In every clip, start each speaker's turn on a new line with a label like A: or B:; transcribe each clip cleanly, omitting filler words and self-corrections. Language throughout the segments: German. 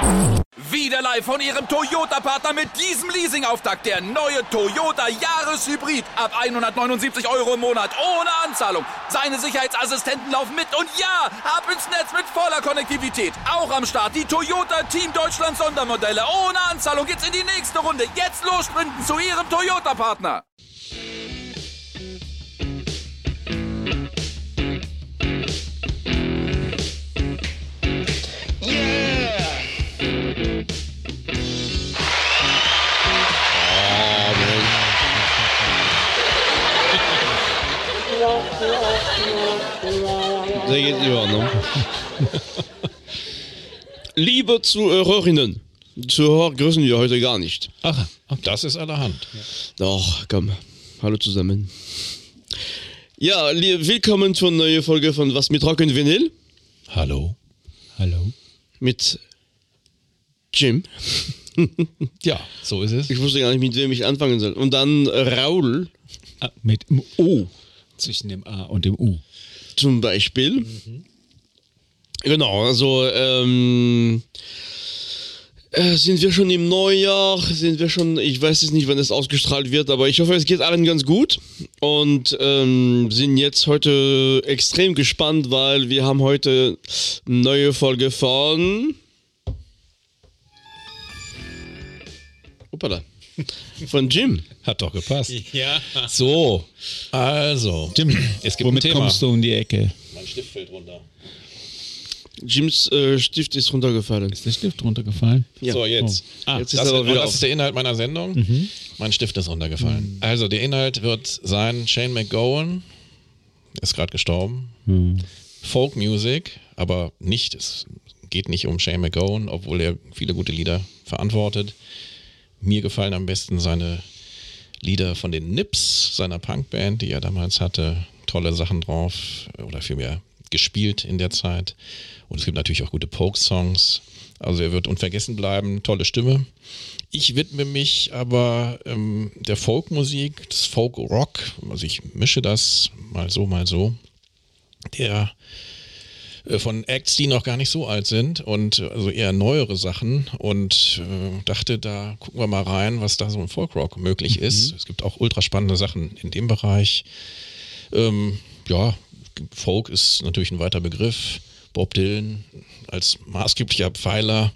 A: Wieder live von Ihrem Toyota-Partner mit diesem Leasing-Auftakt. Der neue Toyota Jahreshybrid. Ab 179 € im Monat. Ohne Anzahlung. Seine Sicherheitsassistenten laufen mit. Und ja, ab ins Netz mit voller Konnektivität. Auch am Start die Toyota Team Deutschland Sondermodelle. Ohne Anzahlung geht's in die nächste Runde. Jetzt los sprinten zu Ihrem Toyota-Partner.
B: Der geht über, ne? Liebe Zuhörerinnen, Zuhörer grüßen wir heute gar nicht.
C: Ach, das ist allerhand.
B: Doch, komm. Hallo zusammen. Ja, willkommen zur neuen Folge von Was mit Rock und Vinyl.
C: Hallo.
B: Mit Jim.
C: Ja, so ist es.
B: Ich wusste gar nicht, mit wem ich anfangen soll. Und dann Raul.
D: Mit dem O. Zwischen dem A und dem U.
B: Zum Beispiel. Genau, also sind wir schon im Neujahr, ich weiß jetzt nicht, wann es ausgestrahlt wird, aber ich hoffe, es geht allen ganz gut und sind jetzt heute extrem gespannt, weil wir haben heute eine neue Folge von Jim.
C: Hat doch gepasst.
D: Ja.
C: So, also.
D: Jim,
C: es gibt
D: womit
C: ein Thema.
D: kommst du um die Ecke?
C: Mein Stift fällt runter.
B: Jims Stift ist runtergefallen.
D: Ist der Stift runtergefallen?
B: Ja.
C: So, jetzt.
B: Jetzt ist
C: Das,
B: aber wieder
C: das ist der Inhalt meiner Sendung. Mein Stift ist runtergefallen. Also, der Inhalt wird sein: Shane MacGowan ist gerade gestorben. Folk Music, aber nicht, es geht nicht um Shane MacGowan, obwohl er viele gute Lieder verantwortet. Mir gefallen am besten seine Lieder von den Nips, seiner Punkband, die er damals hatte. Tolle Sachen drauf, oder vielmehr gespielt in der Zeit. Und es gibt natürlich auch gute Folk-Songs. Also er wird unvergessen bleiben, tolle Stimme. Ich widme mich aber der Folkmusik, des Folk-Rock. Also ich mische das mal so. Der von Acts, die noch gar nicht so alt sind und also eher neuere Sachen und dachte, da gucken wir mal rein, was da so im Folkrock möglich ist. Es gibt auch ultra spannende Sachen in dem Bereich. Ja, Folk ist natürlich ein weiter Begriff. Bob Dylan als maßgeblicher Pfeiler.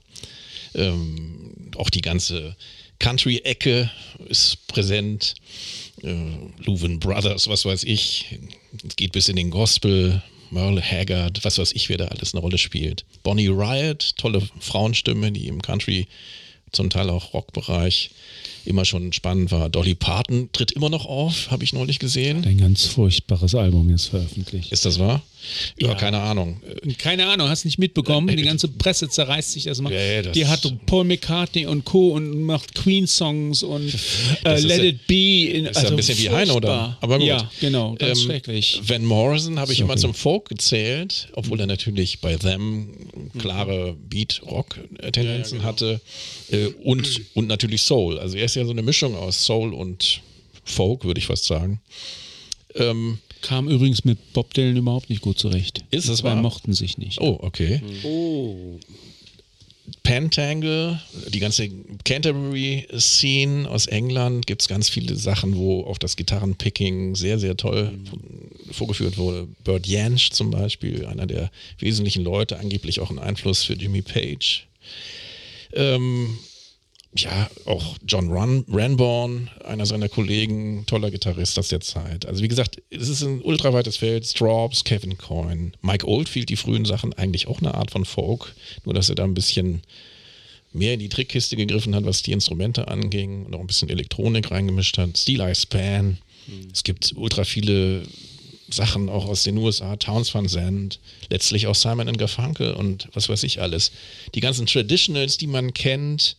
C: Auch die ganze Country-Ecke ist präsent. Louvin Brothers, was weiß ich. Es geht bis in den Gospel. Merle Haggard, was weiß ich, wer da alles eine Rolle spielt. Bonnie Raitt, tolle Frauenstimme, die im Country, zum Teil auch Rockbereich immer schon spannend war. Dolly Parton tritt immer noch auf, habe ich neulich gesehen.
D: Ein ganz furchtbares Album jetzt veröffentlicht.
C: Ist das wahr? Ja, keine Ahnung.
D: Keine Ahnung, hast nicht mitbekommen? Die ganze Presse zerreißt sich das mal.
C: Ja,
D: die hat Paul McCartney und Co. und macht Queen-Songs und Let It Be.
C: Ist ja ein bisschen wie Heine, oder? Aber gut.
D: Ja, genau, ganz schrecklich.
C: Van Morrison habe ich immer zum Folk gezählt, obwohl er natürlich bei Them klare Beat-Rock-Tendenzen hatte und natürlich Soul. Also er ist ja so eine Mischung aus Soul und Folk, würde ich fast sagen.
D: Kam übrigens mit Bob Dylan überhaupt nicht gut zurecht.
C: Ist das
D: Die zwei
C: wahr?
D: mochten sich nicht.
C: Oh, okay. Pentangle, die ganze Canterbury-Scene aus England, gibt es ganz viele Sachen, wo auch das Gitarrenpicking sehr, sehr toll vorgeführt wurde. Bert Jansch zum Beispiel, einer der wesentlichen Leute, angeblich auch ein Einfluss für Jimmy Page. Ja, auch John Renbourn, einer seiner Kollegen, toller Gitarrist aus der Zeit. Also wie gesagt, es ist ein ultraweites Feld. Strawbs, Kevin Coyne, Mike Oldfield, die frühen Sachen, eigentlich auch eine Art von Folk, nur dass er da ein bisschen mehr in die Trickkiste gegriffen hat, was die Instrumente anging und auch ein bisschen Elektronik reingemischt hat. Steely Span, es gibt ultra viele Sachen auch aus den USA, Townes Van Zandt, letztlich auch Simon & Garfunkel und was weiß ich alles. Die ganzen Traditionals, die man kennt,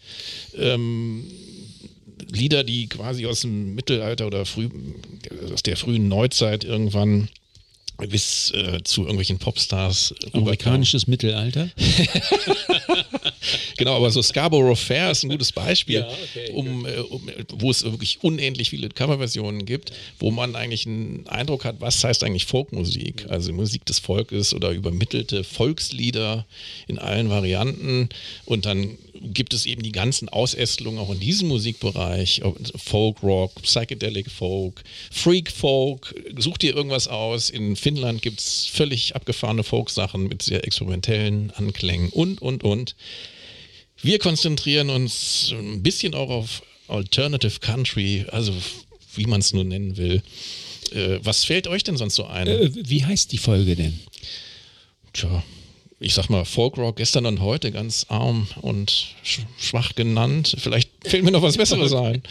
C: Lieder, die quasi aus dem Mittelalter oder aus der frühen Neuzeit irgendwann bis zu irgendwelchen Popstars.
D: Amerikanisches Mittelalter?
C: Genau, aber so Scarborough Fair ist ein gutes Beispiel,
D: Ja, okay,
C: wo es wirklich unendlich viele Coverversionen gibt, wo man eigentlich einen Eindruck hat, was heißt eigentlich Folkmusik? Also Musik des Volkes oder übermittelte Volkslieder in allen Varianten. Und dann gibt es eben die ganzen Ausästelungen auch in diesem Musikbereich, Folk Rock, Psychedelic Folk, Freak Folk, such dir irgendwas aus. In Finnland gibt es völlig abgefahrene Folk-Sachen mit sehr experimentellen Anklängen und. Wir konzentrieren uns ein bisschen auch auf Alternative Country, also wie man es nun nennen will. Was fällt euch denn sonst so ein?
D: Wie heißt die Folge denn?
C: Tja, ich sag mal, Folkrock gestern und heute ganz arm und schwach genannt. Vielleicht fällt mir noch was Besseres ein.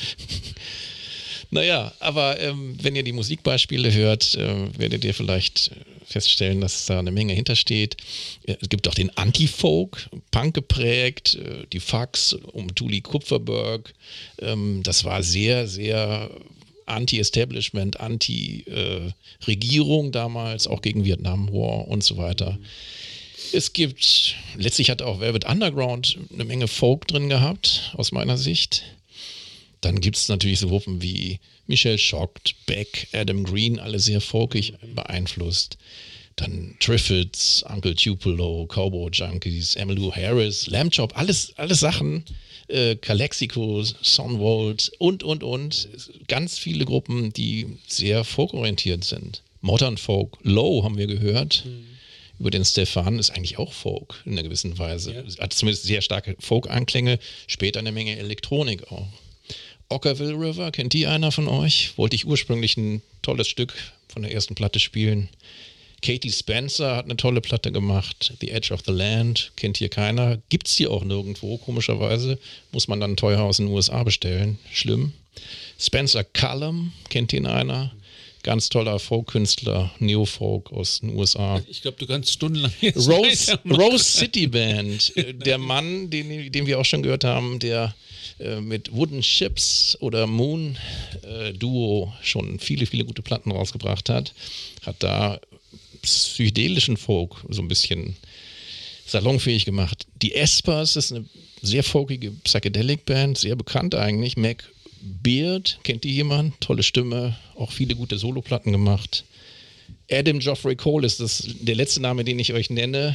C: Naja, aber wenn ihr die Musikbeispiele hört, werdet ihr vielleicht feststellen, dass da eine Menge hintersteht. Es gibt auch den Anti-Folk, Punk geprägt, die Fax um Tuli Kupferberg. Das war sehr, sehr Anti-Establishment, Anti-Regierung damals, auch gegen Vietnam War und so weiter. Es gibt, letztlich hat auch Velvet Underground eine Menge Folk drin gehabt, aus meiner Sicht. Dann gibt es natürlich so Gruppen wie Michelle Shocked, Beck, Adam Green, alle sehr folkig beeinflusst. Dann Triffids, Uncle Tupelo, Cowboy Junkies, Emmylou Harris, Lamb Chop, alles Sachen. Calexico, Sonvolt und. Ganz viele Gruppen, die sehr folkorientiert sind. Modern Folk, Low haben wir gehört. Über den Stefan ist eigentlich auch Folk in einer gewissen Weise. Ja. Hat zumindest sehr starke Folk-Anklänge, später eine Menge Elektronik auch. Ockerville River, kennt die einer von euch? Wollte ich ursprünglich ein tolles Stück von der ersten Platte spielen. Katie Spencer hat eine tolle Platte gemacht. The Edge of the Land, kennt hier keiner. Gibt's hier auch nirgendwo, komischerweise. Muss man dann teuer aus den USA bestellen. Schlimm. Spencer Cullum, kennt ihn einer? Ganz toller Folk-Künstler, Neo-Folk aus den USA.
D: Ich glaube, du kannst stundenlang jetzt
C: Rose City Band, der Mann, den wir auch schon gehört haben, der mit Wooden Ships oder Moon Duo schon viele, viele gute Platten rausgebracht hat da psychedelischen Folk so ein bisschen salonfähig gemacht. Die Espers ist eine sehr folkige Psychedelic-Band, sehr bekannt eigentlich. Mac Beard, kennt die jemand? Tolle Stimme, auch viele gute Soloplatten gemacht. Adam Geoffrey Cole ist der letzte Name, den ich euch nenne,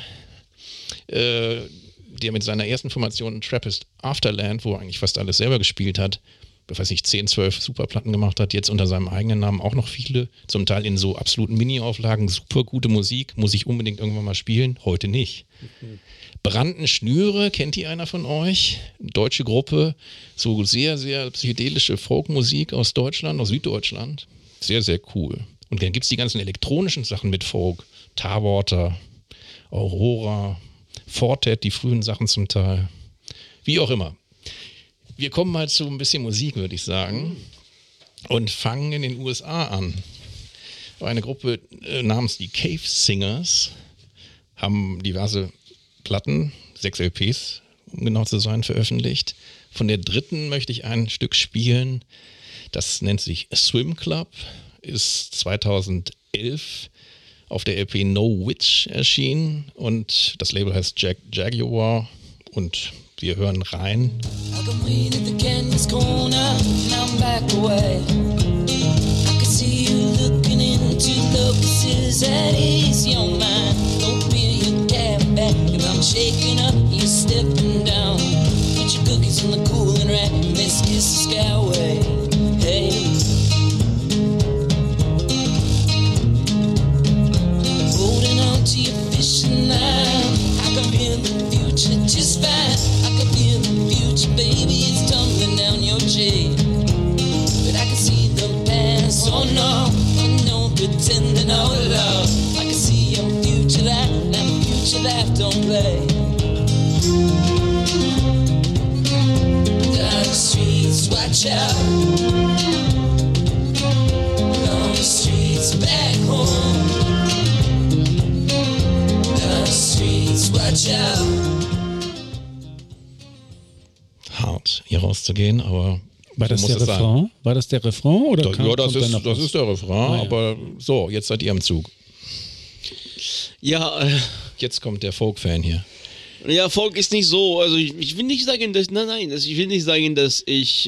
C: der mit seiner ersten Formation Trappist Afterland, wo er eigentlich fast alles selber gespielt hat, ich weiß nicht, 10, 12 Superplatten gemacht hat, jetzt unter seinem eigenen Namen auch noch viele, zum Teil in so absoluten Mini-Auflagen, super gute Musik, muss ich unbedingt irgendwann mal spielen, heute nicht. Branden Schnüre, kennt die einer von euch? Deutsche Gruppe, so sehr, sehr psychedelische Folkmusik aus Deutschland, aus Süddeutschland. Sehr, sehr cool. Und dann gibt es die ganzen elektronischen Sachen mit Folk, Tarwater, Aurora, Fortet, die frühen Sachen zum Teil. Wie auch immer. Wir kommen mal zu ein bisschen Musik, würde ich sagen, und fangen in den USA an. Eine Gruppe namens die Cave Singers haben diverse Platten, 6 LPs, um genau zu sein, veröffentlicht. Von der dritten möchte ich ein Stück spielen, das nennt sich Swim Club, ist 2011 auf der LP No Witch erschienen und das Label heißt Jaguar und wir hören rein.
E: I can wait at the canyon's corner, now I'm back away. I can see you looking into locusts at ease, young man. Don't feel your cab back, and I'm shaking up, you're stepping down. Put your cookies in the cooling rack, and let's kiss the skyway. Hey. Holding on to your fishing line, I can feel the future just fine. Baby, it's tumbling down your chain. But I can see the past. Oh no, pretending all love. I can see your future life, and future life don't play. Down the streets, watch out. Down the streets, back home. Down the streets, watch out.
C: Hart, hier rauszugehen, aber
D: war das der Refrain?
C: Sein.
D: War das der Refrain? Oder
C: ja, das ist der Refrain, aber so, jetzt seid ihr am Zug.
B: Ja,
C: jetzt kommt der Folk-Fan hier.
B: Ja, Folk ist nicht so, also ich will nicht sagen, dass, nein, ich will nicht sagen, dass ich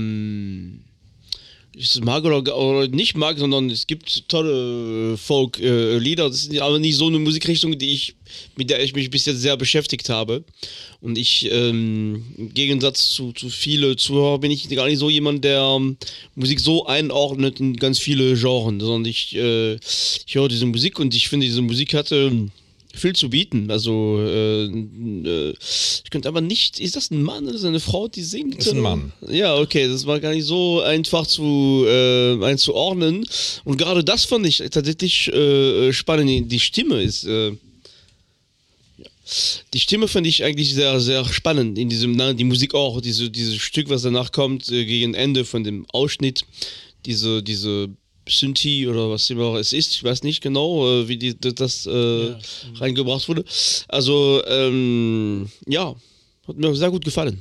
B: es mag oder nicht mag, sondern es gibt tolle Folk-Lieder. Das ist aber nicht so eine Musikrichtung, mit der ich mich bis jetzt sehr beschäftigt habe. Und ich, im Gegensatz zu viele Zuhörer, bin ich gar nicht so jemand, der Musik so einordnet in ganz viele Genres, sondern ich höre diese Musik und ich finde, diese Musik hatte viel zu bieten. Also, ich könnte aber nicht. Ist das ein Mann oder ist das eine Frau, die singt?
C: Das ist ein Mann.
B: Ja, okay, das war gar nicht so einfach einzuordnen. Und gerade das fand ich tatsächlich spannend. Die Stimme ist. Die Stimme fand ich eigentlich sehr, sehr spannend in diesem, die Musik auch, dieses Stück, was danach kommt, gegen Ende von dem Ausschnitt, diese Synthi oder was immer es ist, ich weiß nicht genau, wie das reingebracht wurde. Also, ja, hat mir sehr gut gefallen.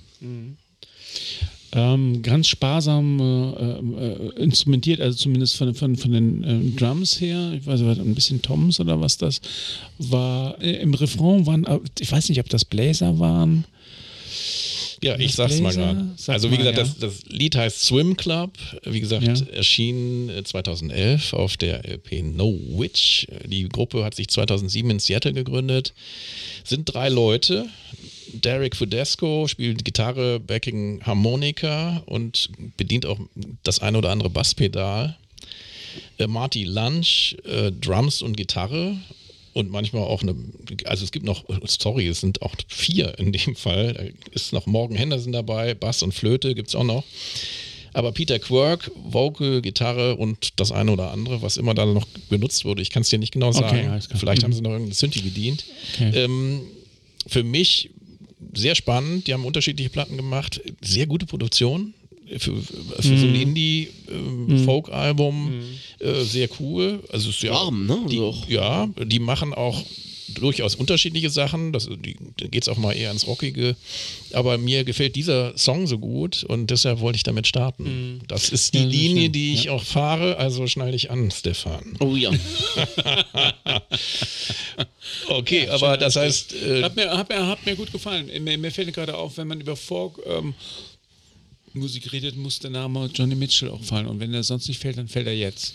D: Ganz sparsam instrumentiert, also zumindest von den Drums her. Ich weiß nicht, ein bisschen Toms oder was das war. Im Refrain waren, ich weiß nicht, ob das Bläser waren.
C: Ja, ich sag's mal gerade. Also wie gesagt, das Lied heißt Swim Club. Wie gesagt, erschien 2011 auf der LP No Witch. Die Gruppe hat sich 2007 in Seattle gegründet. Sind 3 Leute. Derek Fudesco spielt Gitarre, Backing, Harmonika und bedient auch das eine oder andere Basspedal. Marty Lunch, Drums und Gitarre. Und manchmal auch also es gibt noch, sorry, es sind auch 4 in dem Fall. Da ist noch Morgan Henderson dabei, Bass und Flöte gibt es auch noch. Aber Peter Quirk, Vocal, Gitarre und das eine oder andere, was immer da noch benutzt wurde, ich kann es dir nicht genau sagen. Okay, vielleicht haben sie noch irgendeine Synthi bedient. Okay. Für mich sehr spannend, die haben unterschiedliche Platten gemacht, sehr gute Produktion. Für so ein Indie-Folk-Album sehr cool. Also ist ja
B: warm, ne?
C: Die machen auch durchaus unterschiedliche Sachen. Da geht es auch mal eher ins Rockige. Aber mir gefällt dieser Song so gut und deshalb wollte ich damit starten. Das ist die Linie, die ich auch fahre, also schnall dich an, Stefan.
B: Oh ja.
C: Okay, aber das heißt...
D: Hat mir gut gefallen. Mir fällt gerade auf, wenn man über Folk... Musik redet, muss der Name Johnny Mitchell auch fallen. Und wenn er sonst nicht fällt, dann fällt er jetzt.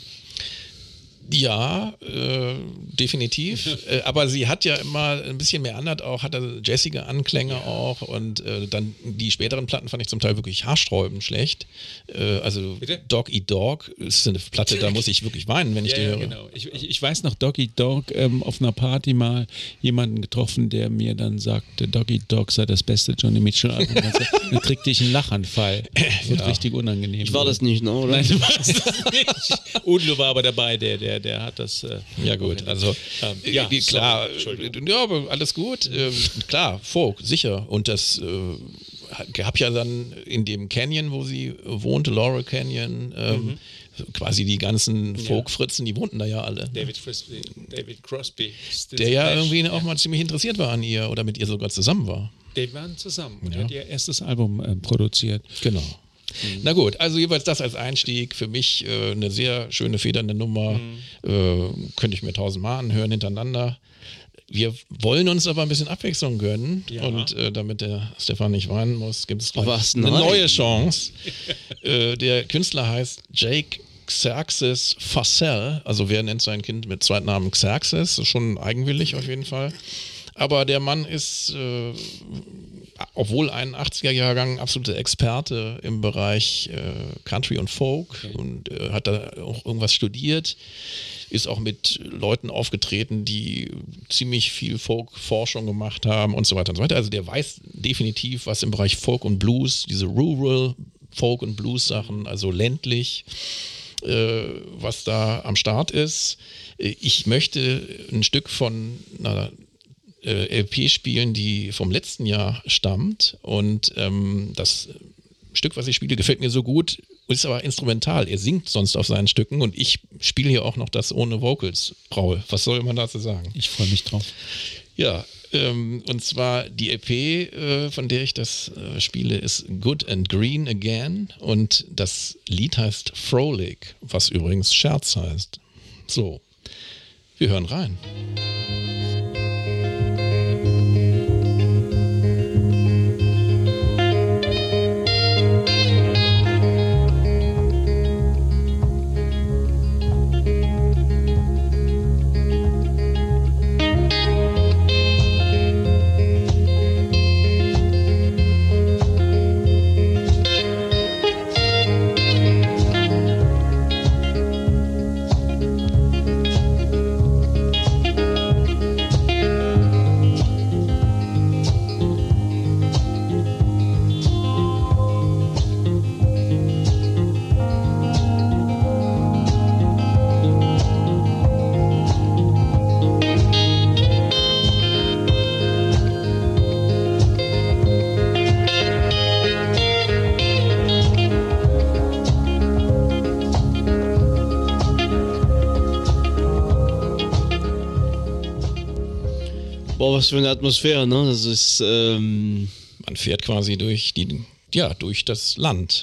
C: Ja, definitiv. Aber sie hat ja immer ein bisschen mehr Underdog, hat jazzige Anklänge auch und dann die späteren Platten fand ich zum Teil wirklich haarsträubend schlecht. Also bitte? Dog Eat Dog ist eine Platte, da muss ich wirklich weinen, wenn ich die höre.
D: Genau. Ich weiß noch, Dog Eat Dog, auf einer Party mal jemanden getroffen, der mir dann sagte, Dog Eat Dog sei das beste Johnny Mitchell Album. Dann kriegte ich einen Lachanfall. Wird richtig unangenehm.
B: Ich war das nicht, ne, oder?
D: Nein, du warst das nicht. Udo war aber dabei, der hat das.
C: Ja gut, also klar, ja, aber alles gut. Klar, Folk, sicher. Und das gab ja dann in dem Canyon, wo sie wohnte, Laurel Canyon, quasi die ganzen Folk-Fritzen, die wohnten da ja alle.
D: David Crosby.
C: Der ja irgendwie auch mal ziemlich interessiert war an ihr oder mit ihr sogar zusammen war.
D: Die waren zusammen und hat ihr erstes Album produziert.
C: Genau. Na gut, also jeweils das als Einstieg. Für mich eine sehr schöne, federnde Nummer. Könnte ich mir 1000-mal anhören hintereinander. Wir wollen uns aber ein bisschen Abwechslung gönnen. Ja. Und damit der Stefan nicht weinen muss, gibt es eine neue Chance. Der Künstler heißt Jake Xerxes Fassel. Also wer nennt sein Kind mit Zweitnamen Xerxes? Schon eigenwillig auf jeden Fall. Aber der Mann ist, obwohl ein 80er-Jahrgang, absoluter Experte im Bereich Country und Folk und hat da auch irgendwas studiert, ist auch mit Leuten aufgetreten, die ziemlich viel Folk-Forschung gemacht haben und so weiter und so weiter. Also der weiß definitiv, was im Bereich Folk und Blues, diese Rural Folk- und Blues-Sachen, also ländlich, was da am Start ist. Ich möchte ein Stück von einer LP spielen, die vom letzten Jahr stammt und das Stück, was ich spiele, gefällt mir so gut, ist aber instrumental. Er singt sonst auf seinen Stücken und ich spiele hier auch noch das ohne Vocals. Raul, was soll man dazu sagen?
D: Ich freue mich drauf.
C: Ja, und zwar die LP, von der ich das spiele, ist Good and Green Again und das Lied heißt Frolic, was übrigens Scherz heißt. So, wir hören rein.
B: Wow, was für eine Atmosphäre, ne? Das ist,
C: Man fährt quasi durch das Land,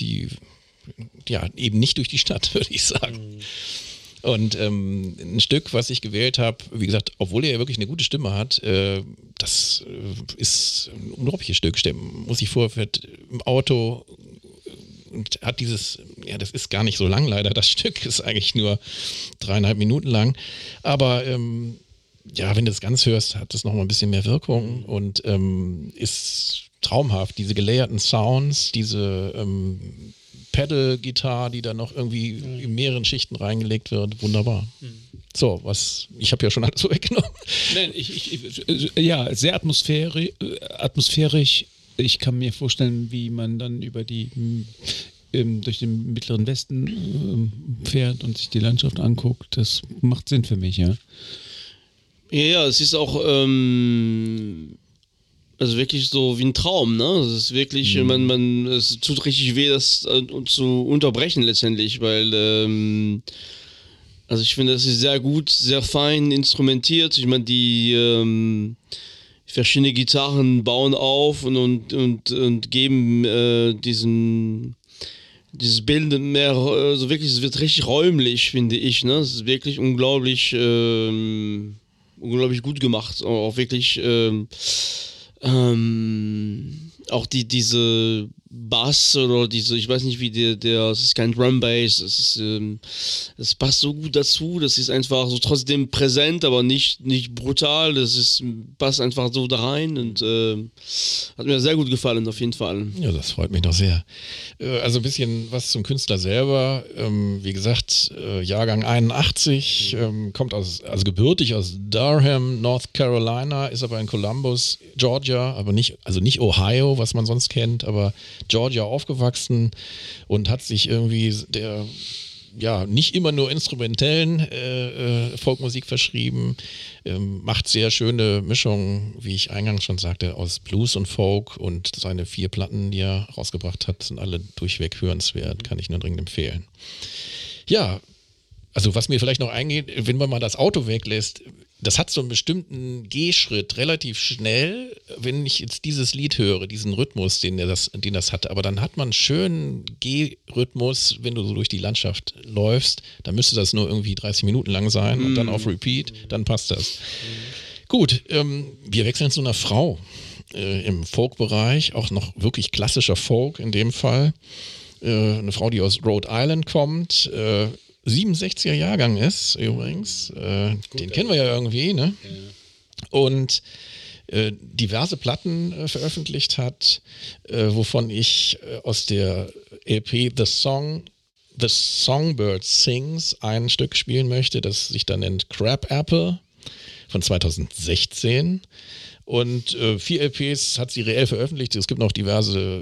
C: eben nicht durch die Stadt, würde ich sagen. Und ein Stück, was ich gewählt habe, wie gesagt, obwohl er ja wirklich eine gute Stimme hat, das ist ein unglaubliches Stück. Muss ich fährt im Auto und hat dieses, das ist gar nicht so lang leider, das Stück ist eigentlich nur 3,5 Minuten lang, aber wenn du das ganz hörst, hat das nochmal ein bisschen mehr Wirkung und ist traumhaft. Diese gelayerten Sounds, diese Pedal-Gitarre, die da noch irgendwie in mehreren Schichten reingelegt wird, wunderbar. So, ich habe ja schon alles so weggenommen.
D: Nein, sehr atmosphärisch. Ich kann mir vorstellen, wie man dann durch den Mittleren Westen fährt und sich die Landschaft anguckt. Das macht Sinn für mich, ja.
B: Ja, es ist auch also wirklich so wie ein Traum, ne? Es ist wirklich, es tut richtig weh, das zu unterbrechen letztendlich, weil also ich finde, das ist sehr gut, sehr fein instrumentiert. Ich meine, die verschiedene Gitarren bauen auf und geben dieses Bild mehr, also wirklich, es wird richtig räumlich, finde ich, ne? Es ist wirklich unglaublich gut gemacht, auch wirklich auch diese Bass oder diese, ich weiß nicht wie es ist kein Drum Bass, es passt so gut dazu, das ist einfach so trotzdem präsent, aber nicht brutal, passt einfach so da rein und hat mir sehr gut gefallen, auf jeden Fall.
C: Ja, das freut mich doch sehr. Also ein bisschen was zum Künstler selber, wie gesagt, Jahrgang 81, kommt gebürtig aus Durham, North Carolina, ist aber in Columbus, Georgia, aber nicht Ohio, was man sonst kennt, aber Georgia aufgewachsen und hat sich irgendwie nicht immer nur instrumentellen Folkmusik verschrieben, macht sehr schöne Mischungen, wie ich eingangs schon sagte, aus Blues und Folk, und seine 4 Platten, die er rausgebracht hat, sind alle durchweg hörenswert, kann ich nur dringend empfehlen. Ja, also was mir vielleicht noch eingeht, wenn man mal das Auto weglässt, das hat so einen bestimmten Gehschritt relativ schnell, wenn ich jetzt dieses Lied höre, diesen Rhythmus, den das hat. Aber dann hat man einen schönen Gehrhythmus, wenn du so durch die Landschaft läufst. Dann müsste das nur irgendwie 30 Minuten lang sein und dann auf Repeat, dann passt das. Gut, wir wechseln zu einer Frau im Folk-Bereich, auch noch wirklich klassischer Folk in dem Fall. Eine Frau, die aus Rhode Island kommt, 67er Jahrgang ist übrigens, den kennen wir ja irgendwie, ne? Ja. Und diverse Platten veröffentlicht hat, wovon ich aus der LP The Songbird Sings ein Stück spielen möchte, das sich da nennt Crab Apple von 2016. Und 4 LPs hat sie reell veröffentlicht. Es gibt noch diverse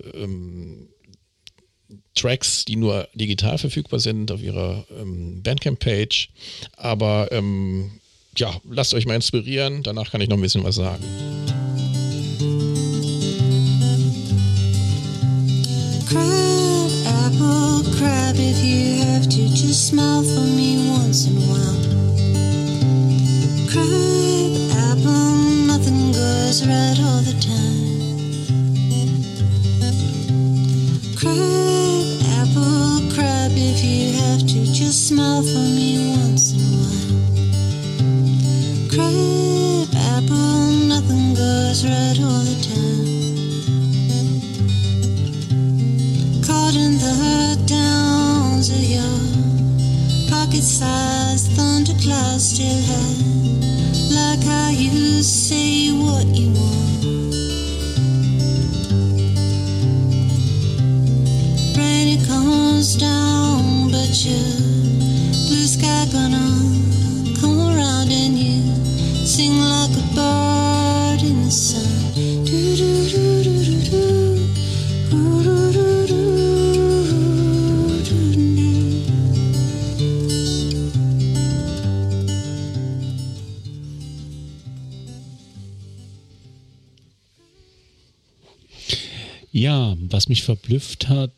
C: Tracks, die nur digital verfügbar sind auf ihrer Bandcamp-Page. Aber lasst euch mal inspirieren. Danach kann ich noch ein bisschen was sagen.
E: Crab, apple, crab, if you have to, just smile for me once in a while. Crab, apple, nothing goes right all the time. Crab, apple, crab, if you have to, just smile for me once in a while. Crab, apple, nothing goes right all the time. Caught in the downs of your pocket-sized thunderclouds still high, like how you say what you want. Rain, it comes down, but your blue sky gonna come around and you sing like a bird in the sun. Do do do do do do. Do do do do.
D: Ja, was mich verblüfft hat,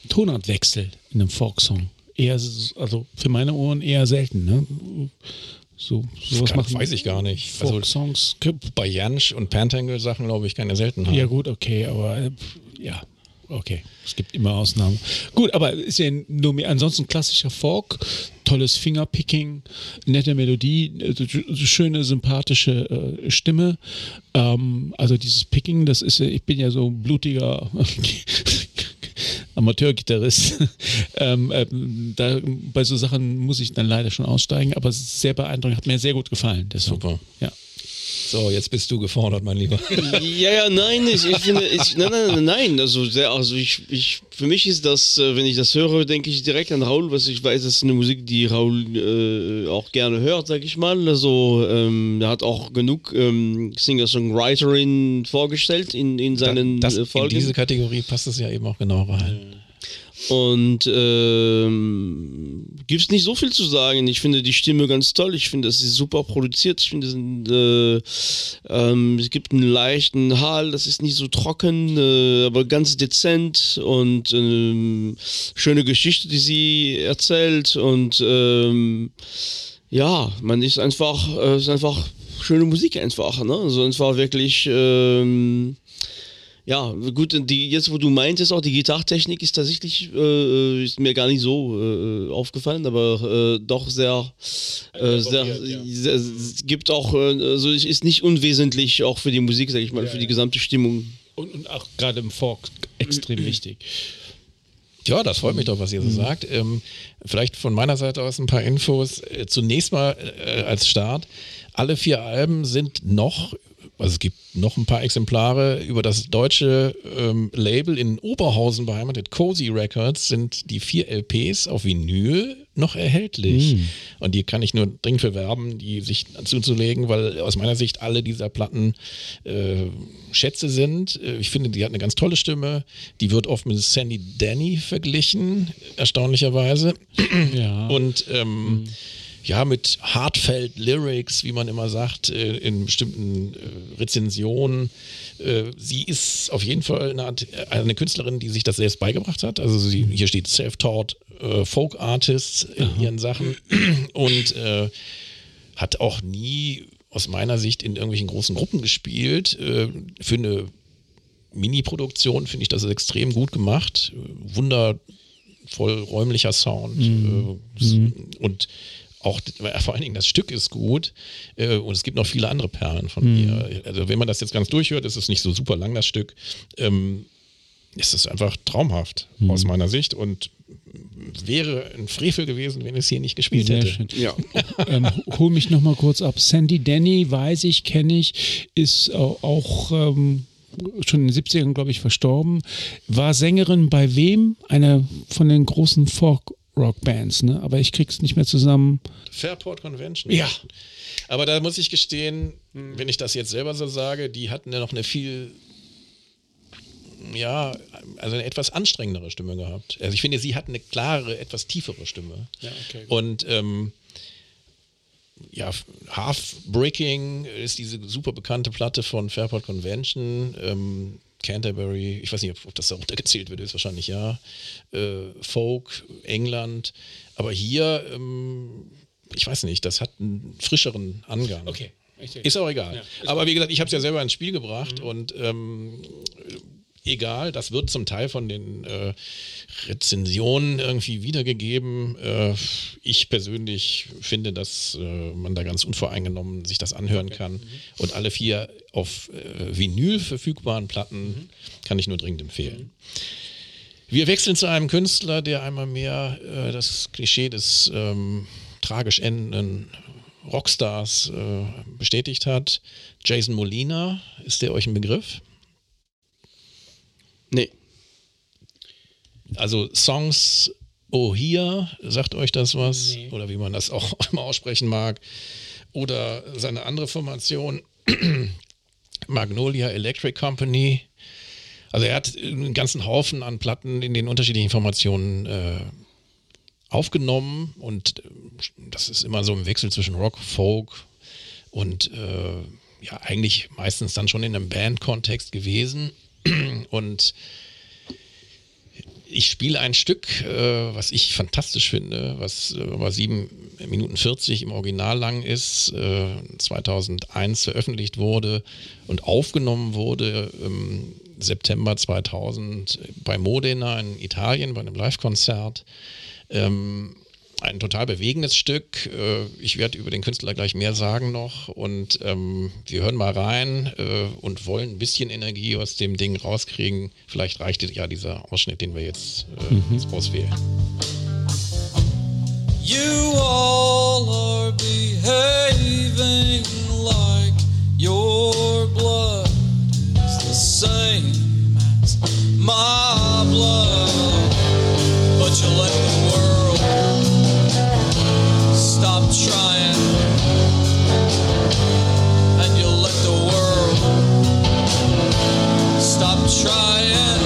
D: Tonartwechsel in einem Folksong. Also für meine Ohren eher selten, ne? Sowas machen.
C: Weiß ich gar nicht. Also
D: Folk-Songs.
C: bei Jansch und Pentangle Sachen, glaube ich, keine Seltenheit.
D: Ja gut, okay, aber ja, okay. Es gibt immer Ausnahmen. Gut, aber ist ja nur mehr ansonsten klassischer Folk, tolles Fingerpicking, nette Melodie, schöne, sympathische Stimme. Also dieses Picking, das ist, ich bin ja so ein blutiger Amateurgitarrist. Bei so Sachen muss ich dann leider schon aussteigen, aber es ist sehr beeindruckend, hat mir sehr gut gefallen. Der Song.
C: Super.
D: Ja.
C: So, jetzt bist du gefordert, mein Lieber.
B: Nein, ich finde, nein, für mich ist das, wenn ich das höre, denke ich direkt an Raoul, was ich weiß, das ist eine Musik, die Raoul auch gerne hört, sag ich mal. Also, er hat auch genug Singer-Songwriterinnen vorgestellt in seinen Folgen.
C: In diese Kategorie passt es ja eben auch genau rein.
B: Und gibt's nicht so viel zu sagen. Ich finde die Stimme ganz toll. Ich finde, das ist super produziert. Ich finde, es gibt einen leichten Hall. Das ist nicht so trocken, aber ganz dezent und schöne Geschichte, die sie erzählt. Und ja, man ist einfach schöne Musik einfach. Ne? Also einfach wirklich. Ja, gut, jetzt wo du meintest, auch die Gitarrtechnik ist tatsächlich, ist mir gar nicht so aufgefallen, aber doch sehr, gibt auch, also ist nicht unwesentlich auch für die Musik, sag ich mal, für die gesamte Stimmung.
D: Und auch gerade im Folk extrem wichtig.
C: Ja, das freut mich doch, was ihr so sagt. Vielleicht von meiner Seite aus ein paar Infos. Zunächst mal als Start, alle 4 Alben sind noch, also es gibt noch ein paar Exemplare über das deutsche Label in Oberhausen beheimatet, Cozy Records, sind die 4 LPs auf Vinyl noch erhältlich. Und die kann ich nur dringend bewerben, die sich zuzulegen, weil aus meiner Sicht alle dieser Platten Schätze sind. Ich finde, die hat eine ganz tolle Stimme. Die wird oft mit Sandy Denny verglichen, erstaunlicherweise.
D: Ja.
C: Und ja, mit heartfelt Lyrics, wie man immer sagt, in bestimmten Rezensionen. Sie ist auf jeden Fall eine Künstlerin, die sich das selbst beigebracht hat. Also hier steht Self-Taught Folk Artists in ihren Sachen und hat auch nie aus meiner Sicht in irgendwelchen großen Gruppen gespielt. Für eine Mini-Produktion finde ich das extrem gut gemacht. Wundervoll räumlicher Sound und auch vor allen Dingen das Stück ist gut und es gibt noch viele andere Perlen von mir. Also wenn man das jetzt ganz durchhört, ist es nicht so super lang, das Stück. Ist es einfach traumhaft aus meiner Sicht und wäre ein Frevel gewesen, wenn es hier nicht gespielt
D: Sehr
C: hätte.
D: schön.
B: Ja.
D: Hol mich nochmal kurz ab. Sandy Denny, weiß ich, kenne ich, ist auch schon in den 70ern, glaube ich, verstorben. War Sängerin bei wem? Einer von den großen Folk-Rock-Bands, ne? Aber ich krieg's nicht mehr zusammen.
C: Fairport Convention.
D: Ja.
C: Aber da muss ich gestehen, wenn ich das jetzt selber so sage, die hatten ja noch eine viel, ja, also eine etwas anstrengendere Stimme gehabt. Also ich finde, sie hat eine klarere, etwas tiefere Stimme.
D: Ja, okay.
C: Und ja, Half-Breaking ist diese super bekannte Platte von Fairport Convention. Canterbury, ich weiß nicht, ob das da runtergezählt wird, ist wahrscheinlich ja. Folk, England. Aber hier, ich weiß nicht, das hat einen frischeren Angang.
D: Okay.
C: Ist auch egal.
D: Ja,
C: aber wie gesagt, ich habe es ja selber ins Spiel gebracht und egal, das wird zum Teil von den Rezensionen irgendwie wiedergegeben. Ich persönlich finde, dass man da ganz unvoreingenommen sich das anhören kann. Und alle 4 auf Vinyl verfügbaren Platten kann ich nur dringend empfehlen. Wir wechseln zu einem Künstler, der einmal mehr das Klischee des tragisch endenden Rockstars bestätigt hat. Jason Molina, ist der euch ein Begriff?
B: Nee.
C: Also Songs Oh Here, sagt euch das was?
D: Nee.
C: Oder wie man das auch immer aussprechen mag. Oder seine andere Formation, Magnolia Electric Company. Also er hat einen ganzen Haufen an Platten in den unterschiedlichen Formationen aufgenommen und das ist immer so im Wechsel zwischen Rock, Folk und ja eigentlich meistens dann schon in einem Band-Kontext gewesen. Und ich spiele ein Stück, was ich fantastisch finde, was aber 7 Minuten 40 im Original lang ist, 2001 veröffentlicht wurde und aufgenommen wurde im September 2000 bei Modena in Italien bei einem Live-Konzert. Ein total bewegendes Stück. Ich werde über den Künstler gleich mehr sagen noch und wir hören mal rein und wollen ein bisschen Energie aus dem Ding rauskriegen. Vielleicht reicht ja dieser Ausschnitt, den wir jetzt auswählen.
E: You all are behaving like your blood is the same as my blood, but you let the world stop trying, and you let the world stop trying,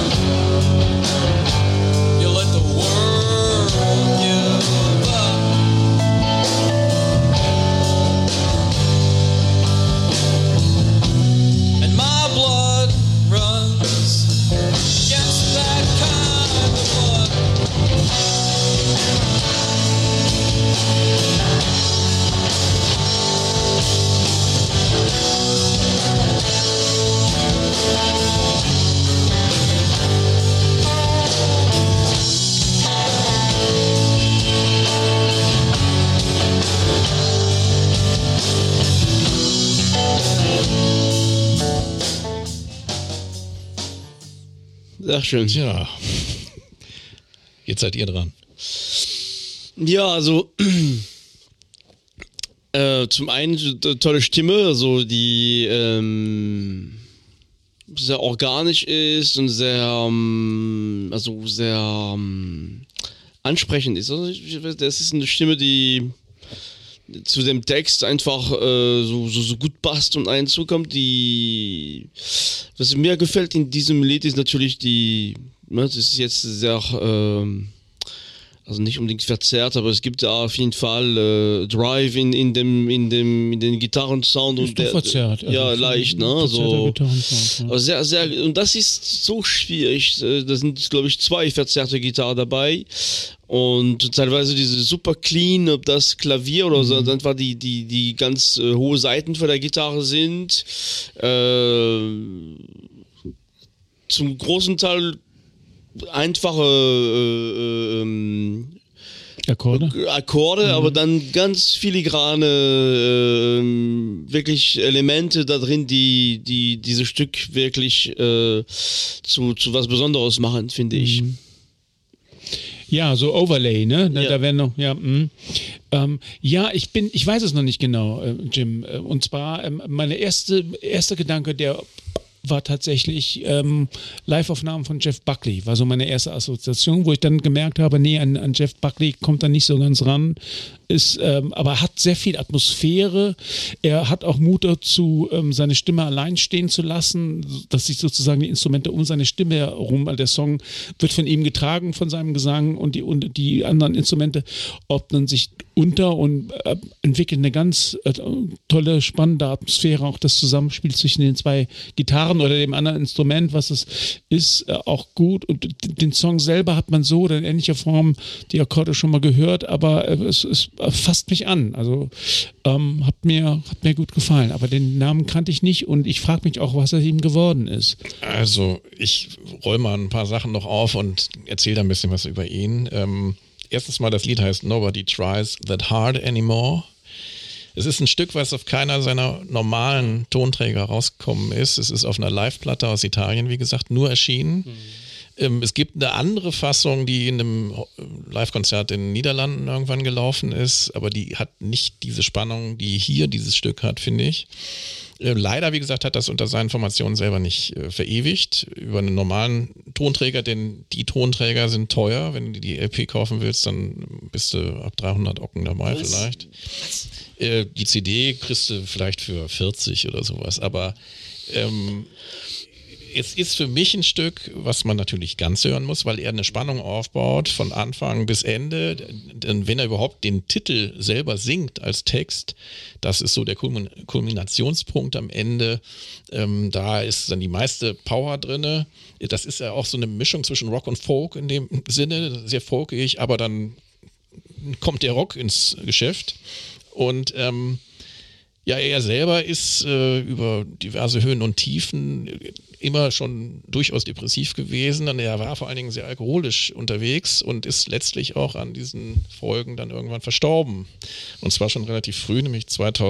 E: you let the world give up. And my blood runs against that kind of blood.
B: Sehr schön.
C: Tja, jetzt seid ihr dran.
B: Ja, also zum einen tolle Stimme, also die sehr organisch ist und sehr ansprechend ist. Also das ist eine Stimme, die zu dem Text einfach so gut passt und einen zukommt. Was mir gefällt in diesem Lied ist natürlich das ist jetzt sehr also nicht unbedingt verzerrt, aber es gibt da auf jeden Fall Drive in den Gitarrensound und
D: doch verzerrt.
B: Ja, leicht, ne? Also,
D: Gitarrensound, ja.
B: aber sehr, und das ist so schwierig. Da sind, glaube ich, 2 verzerrte Gitarren dabei und teilweise diese super clean, ob das Klavier oder so, dann war die ganz hohe Saiten von der Gitarre sind. Zum großen Teil einfache Akkorde, aber dann ganz filigrane wirklich Elemente da drin, die dieses Stück wirklich zu was Besonderes machen, finde ich.
D: Ja, so Overlay, ne? Da werden noch, ich weiß es noch nicht genau, Jim. Und zwar, meine erster Gedanke, der war tatsächlich Live-Aufnahmen von Jeff Buckley, war so meine erste Assoziation, wo ich dann gemerkt habe, nee, an Jeff Buckley kommt er nicht so ganz ran, aber hat sehr viel Atmosphäre, er hat auch Mut dazu, seine Stimme allein stehen zu lassen, dass sich sozusagen die Instrumente um seine Stimme herum, weil der Song wird von ihm getragen, von seinem Gesang und die anderen Instrumente ordnen sich unter und entwickeln eine ganz tolle, spannende Atmosphäre, auch das Zusammenspiel zwischen den 2 Gitarren oder dem anderen Instrument, was es ist, auch gut. Und den Song selber hat man so oder in ähnlicher Form die Akkorde schon mal gehört, aber es fasst mich an. Also hat mir gut gefallen. Aber den Namen kannte ich nicht und ich frage mich auch, was aus ihm geworden ist.
C: Also ich roll mal ein paar Sachen noch auf und erzähle da ein bisschen was über ihn. Erstens mal, das Lied heißt Nobody Tries That Hard Anymore. Es ist ein Stück, was auf keiner seiner normalen Tonträger rausgekommen ist. Es ist auf einer Live-Platte aus Italien, wie gesagt, nur erschienen. Es gibt eine andere Fassung, die in einem Live-Konzert in den Niederlanden irgendwann gelaufen ist, aber die hat nicht diese Spannung, die hier dieses Stück hat, finde ich. Leider, wie gesagt, hat das unter seinen Formationen selber nicht verewigt über einen normalen Tonträger, denn die Tonträger sind teuer. Wenn du die LP kaufen willst, dann bist du ab 300 Ocken dabei vielleicht. Die CD kriegst du vielleicht für 40 oder sowas, aber es ist für mich ein Stück, was man natürlich ganz hören muss, weil er eine Spannung aufbaut von Anfang bis Ende. Denn wenn er überhaupt den Titel selber singt als Text, das ist so der Kulminationspunkt am Ende. Da ist dann die meiste Power drin. Das ist ja auch so eine Mischung zwischen Rock und Folk in dem Sinne, sehr folkig, aber dann kommt der Rock ins Geschäft. Und ja, er selber ist über diverse Höhen und Tiefen immer schon durchaus depressiv gewesen. Und er war vor allen Dingen sehr alkoholisch unterwegs und ist letztlich auch an diesen Folgen dann irgendwann verstorben. Und zwar schon relativ früh, nämlich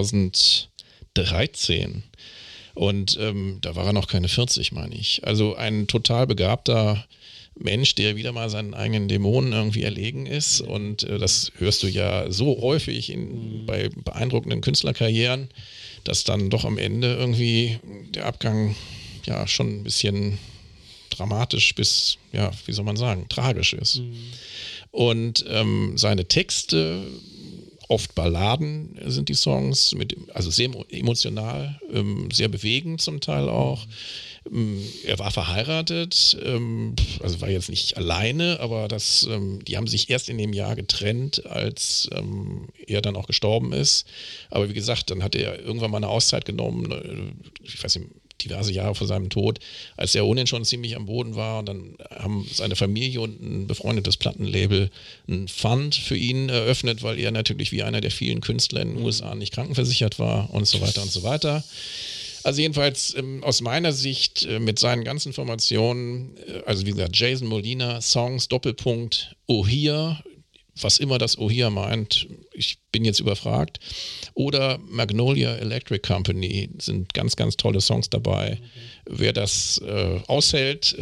C: 2013. Und da war er noch keine 40, meine ich. Also ein total begabter Mensch, der wieder mal seinen eigenen Dämonen irgendwie erlegen ist. Und das hörst du ja so häufig bei beeindruckenden Künstlerkarrieren, dass dann doch am Ende irgendwie der Abgang ja schon ein bisschen dramatisch bis, ja, wie soll man sagen, tragisch ist. Und seine Texte, oft Balladen sind die Songs, also sehr emotional, sehr bewegend zum Teil auch. Er war verheiratet, also war jetzt nicht alleine, aber die haben sich erst in dem Jahr getrennt, als er dann auch gestorben ist. Aber wie gesagt, dann hat er irgendwann mal eine Auszeit genommen, ich weiß nicht, diverse Jahre vor seinem Tod, als er ohnehin schon ziemlich am Boden war. Und dann haben seine Familie und ein befreundetes Plattenlabel einen Fund für ihn eröffnet, weil er natürlich wie einer der vielen Künstler in den USA nicht krankenversichert war und so weiter und so weiter. Also jedenfalls aus meiner Sicht mit seinen ganzen Formationen, also wie gesagt, Jason Molina, Songs, Doppelpunkt, Oh Here, was immer das Oh Here meint, ich bin jetzt überfragt, oder Magnolia Electric Company, sind ganz, ganz tolle Songs dabei. Wer das aushält,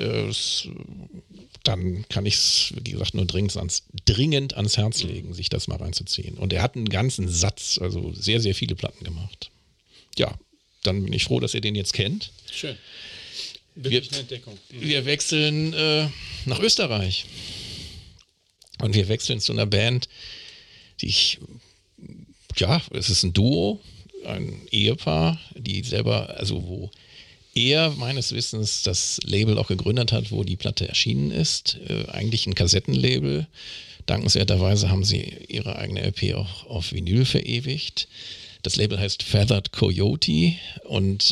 C: dann kann ich es, wie gesagt, nur dringend ans Herz legen, sich das mal reinzuziehen. Und er hat einen ganzen Satz, also sehr, sehr viele Platten gemacht. Ja, dann bin ich froh, dass ihr den jetzt kennt.
D: Schön. Wirklich eine Entdeckung.
C: Wir wechseln nach Österreich. Und wir wechseln zu einer Band, es ist ein Duo, ein Ehepaar, die selber, also wo er meines Wissens das Label auch gegründet hat, wo die Platte erschienen ist. Eigentlich ein Kassettenlabel. Dankenswerterweise haben sie ihre eigene LP auch auf Vinyl verewigt. Das Label heißt Feathered Coyote und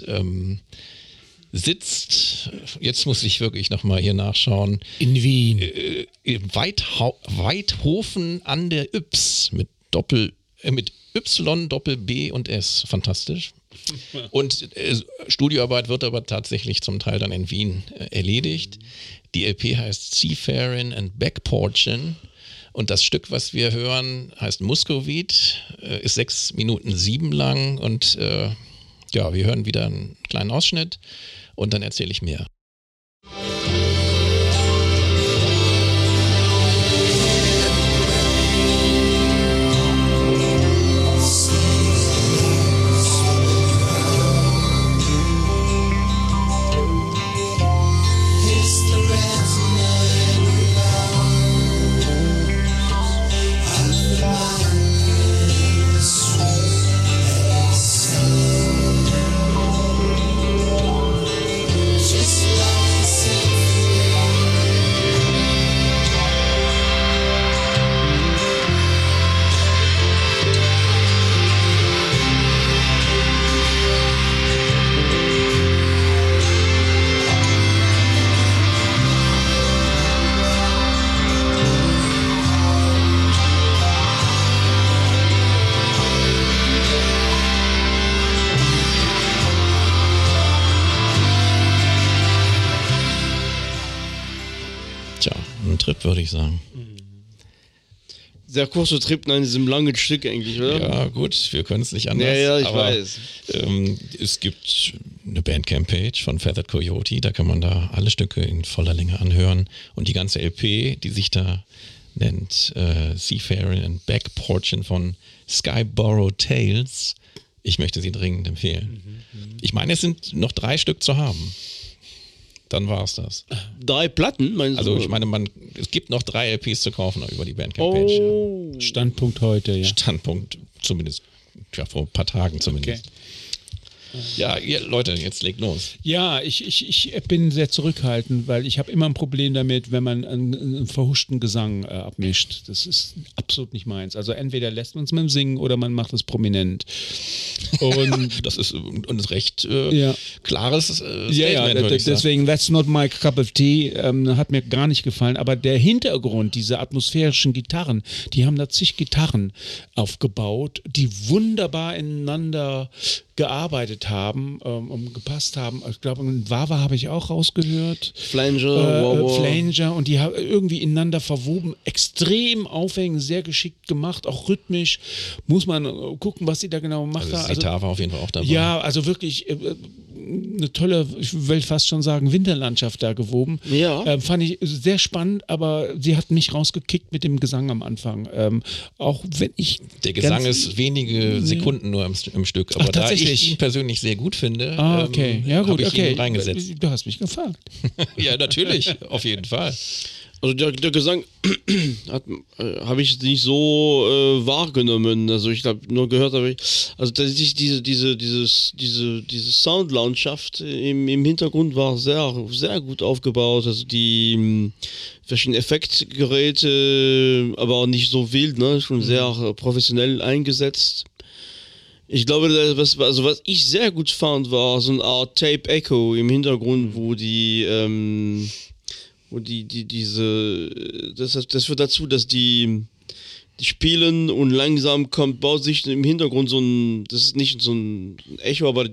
C: sitzt, jetzt muss ich wirklich nochmal hier nachschauen,
D: in Wien.
C: Weidhofen an der Yps mit Y, Doppel B und S. Fantastisch. Und Studioarbeit wird aber tatsächlich zum Teil dann in Wien erledigt. Die LP heißt Seafaring and Backporchin'. Und das Stück, was wir hören, heißt Muscovit, ist 6 Minuten 7 lang. Und wir hören wieder einen kleinen Ausschnitt und dann erzähle ich mehr. Trip, würde ich sagen.
B: Sehr kurzer Trip in diesem langen Stück eigentlich, oder?
C: Ja, gut, wir können es nicht anders.
B: Ja, ich weiß.
C: Es gibt eine Bandcamp-Page von Feathered Coyote, da kann man da alle Stücke in voller Länge anhören. Und die ganze LP, die sich da nennt Seafaring and Backporchin' von Skyborough Tales, ich möchte sie dringend empfehlen. Ich meine, es sind noch 3 Stück zu haben. Dann war es das.
B: 3 Platten, meinst du?
C: Also ich meine, es gibt noch 3 LPs zu kaufen über die Bandcamp-Page.
B: Oh.
C: Ja.
D: Standpunkt heute, ja.
C: Standpunkt zumindest, vor ein paar Tagen zumindest. Okay. Ja, Leute, jetzt legt los.
D: Ja, ich bin sehr zurückhaltend, weil ich habe immer ein Problem damit, wenn man einen verhuschten Gesang abmischt. Das ist absolut nicht meins. Also entweder lässt man es mit dem Singen oder man macht es prominent. Und
C: Das ist ein recht
D: Ja.
C: klares
D: ja,
C: Statement, würde ich sagen.
D: deswegen That's Not My Cup of Tea hat mir gar nicht gefallen, aber der Hintergrund, diese atmosphärischen Gitarren, die haben da zig Gitarren aufgebaut, die wunderbar ineinander gearbeitet haben, gepasst haben. Ich glaube, Wawa habe ich auch rausgehört.
B: Flanger,
D: Flanger, und die haben irgendwie ineinander verwoben, extrem aufhängend, sehr geschickt gemacht, auch rhythmisch. Muss man gucken, was sie da genau gemacht
C: Also
D: haben.
C: das Sitar war auf jeden Fall auch dabei.
D: Ja, also wirklich eine tolle, ich will fast schon sagen, Winterlandschaft da gewoben.
B: Ja.
D: Fand ich sehr spannend, aber sie hat mich rausgekickt mit dem Gesang am Anfang. Auch wenn ich...
C: Der Gesang ist wenige Sekunden nur im Stück, aber da ich ihn persönlich sehr gut finde,
D: okay. Ja, gut,
C: habe ich
D: okay.
C: ihn reingesetzt.
D: Du hast mich gefragt.
C: Ja, natürlich, auf jeden Fall.
B: Also der Gesang habe ich nicht so wahrgenommen. Also ich habe nur gehört, also tatsächlich diese Soundlandschaft im Hintergrund war sehr, sehr gut aufgebaut. Also die verschiedenen Effektgeräte, aber auch nicht so wild, ne? Schon sehr professionell eingesetzt. Ich glaube, was ich sehr gut fand, war so eine Art Tape Echo im Hintergrund, wo das führt dazu, dass die spielen und langsam baut sich im Hintergrund das ist nicht so ein Echo, aber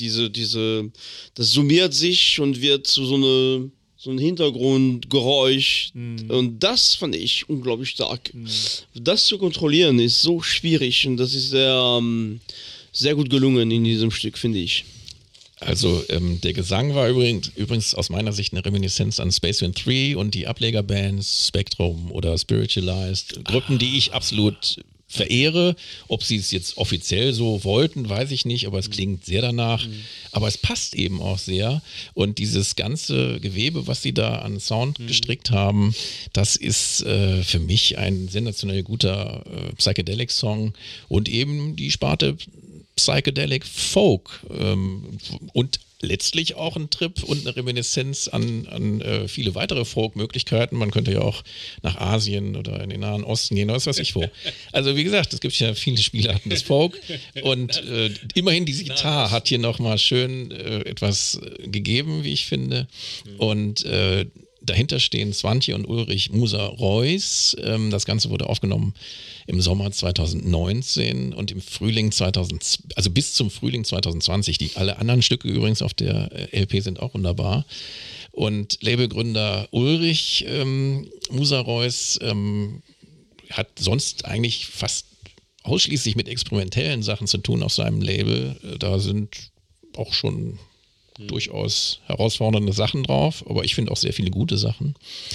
B: das summiert sich und wird zu so ein Hintergrundgeräusch. Und das fand ich unglaublich stark. Das zu kontrollieren ist so schwierig und das ist sehr, sehr gut gelungen in diesem Stück, finde ich.
C: Also der Gesang war übrigens aus meiner Sicht eine Reminiszenz an Space Wind 3 und die Ablegerbands Spectrum oder Spiritualized, Gruppen, die ich absolut verehre. Ob sie es jetzt offiziell so wollten, weiß ich nicht, aber es klingt sehr danach. Aber es passt eben auch sehr. Und dieses ganze Gewebe, was sie da an Sound gestrickt haben, das ist für mich ein sensationell guter Psychedelic-Song und eben die Sparte Psychedelic Folk und letztlich auch ein Trip und eine Reminiszenz an viele weitere Folk-Möglichkeiten. Man könnte ja auch nach Asien oder in den Nahen Osten gehen, oder was weiß ich wo. Also wie gesagt, es gibt ja viele Spielarten des Folk und immerhin diese Gitarre hat hier nochmal schön etwas gegeben, wie ich finde. Und dahinter stehen Svante und Ulrich Musa-Reuss. Das Ganze wurde aufgenommen im Sommer 2019 und im Frühling also bis zum Frühling 2020. Alle anderen Stücke übrigens auf der LP sind auch wunderbar. Und Labelgründer Ulrich Musa-Reuss hat sonst eigentlich fast ausschließlich mit experimentellen Sachen zu tun auf seinem Label. Da sind auch schon durchaus herausfordernde Sachen drauf, aber ich finde auch sehr viele gute Sachen.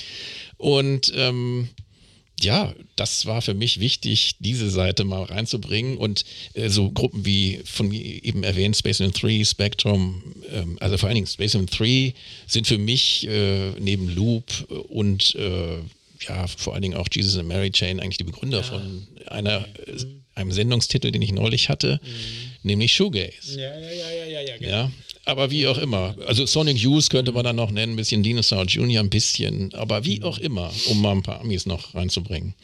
C: Und ja, das war für mich wichtig, diese Seite mal reinzubringen und so Gruppen wie von eben erwähnt Space Wind 3, Spectrum, also vor allen Dingen Space Wind 3 sind für mich neben Loop und ja, vor allen Dingen auch Jesus and Mary Chain eigentlich die Begründer von einem Sendungstitel, den ich neulich hatte, nämlich Shoegaze. Ja, aber wie auch immer. Also Sonic Youth könnte man dann noch nennen, ein bisschen Dinosaur Jr., ein bisschen, aber wie auch immer, um mal ein paar Amis noch reinzubringen.